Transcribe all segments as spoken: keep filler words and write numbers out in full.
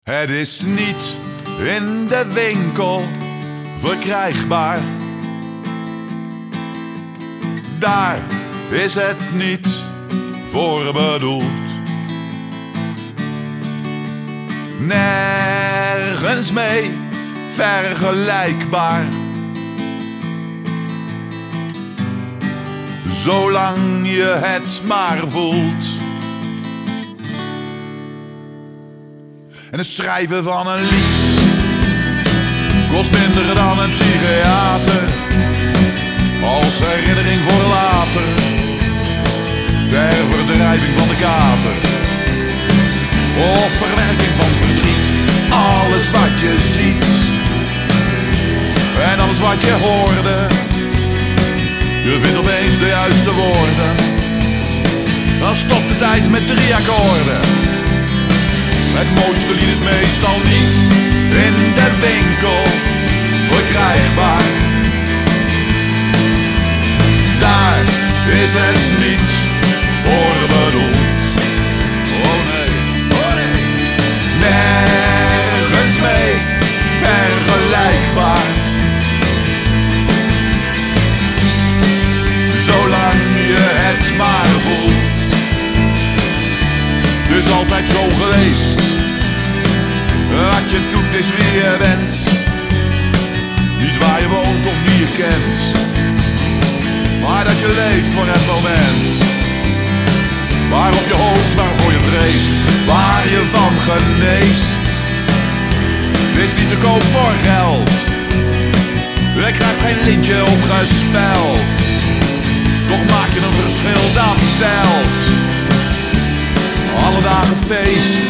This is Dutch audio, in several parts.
Het is niet in de winkel verkrijgbaar. Daar is het niet voor bedoeld. Nergens mee vergelijkbaar. Zolang je het maar voelt. En het schrijven van een lied kost minder dan een psychiater. Als herinnering voor later, ter verdrijving van de kater. Of verwerking van verdriet. Alles wat je ziet en alles wat je hoorde, je vindt opeens de juiste woorden. Dan stopt de tijd met drie akkoorden. Het mooiste lied is meestal niet in de winkel verkrijgbaar. Daar is het niet voor bedoeld. Oh nee, oh nee. Nergens mee vergelijkbaar. Zolang je het maar voelt. Het is altijd zo geweest. Wat je doet is wie je bent. Niet waar je woont of wie je kent. Maar dat je leeft voor het moment. Waar op je hoofd, waarvoor je vreest. Waar je van geneest. Het is niet te koop voor geld. Je krijgt geen lintje opgespeld. Toch maak je een verschil, dat telt. Alle dagen feest.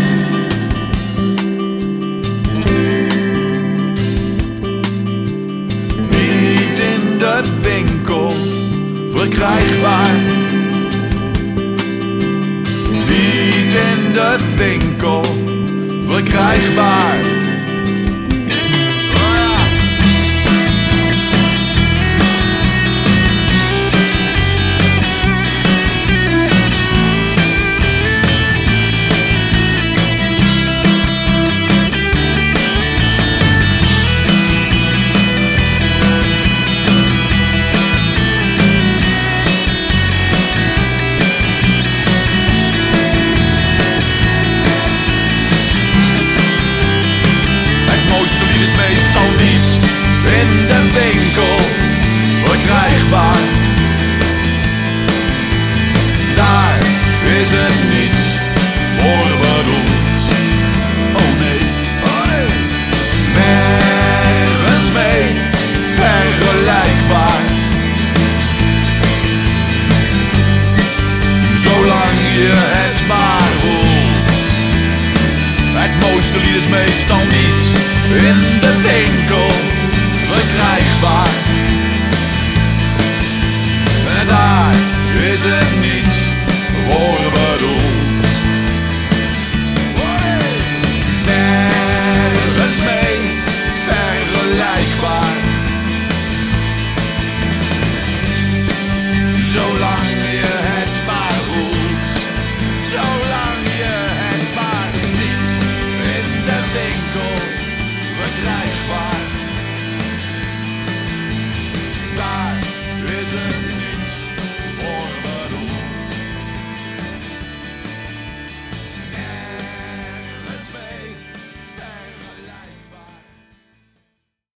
Niet in de winkel verkrijgbaar. Niet in de winkel verkrijgbaar. Meestal niet in de winkel verkrijgbaar. Daar is het niet voor bedoeld. Oh nee, oh nee. Nergens mee vergelijkbaar. Zolang je het maar voelt. Het mooiste lied is meestal niet in de winkel verkrijgbaar. En daar is het niet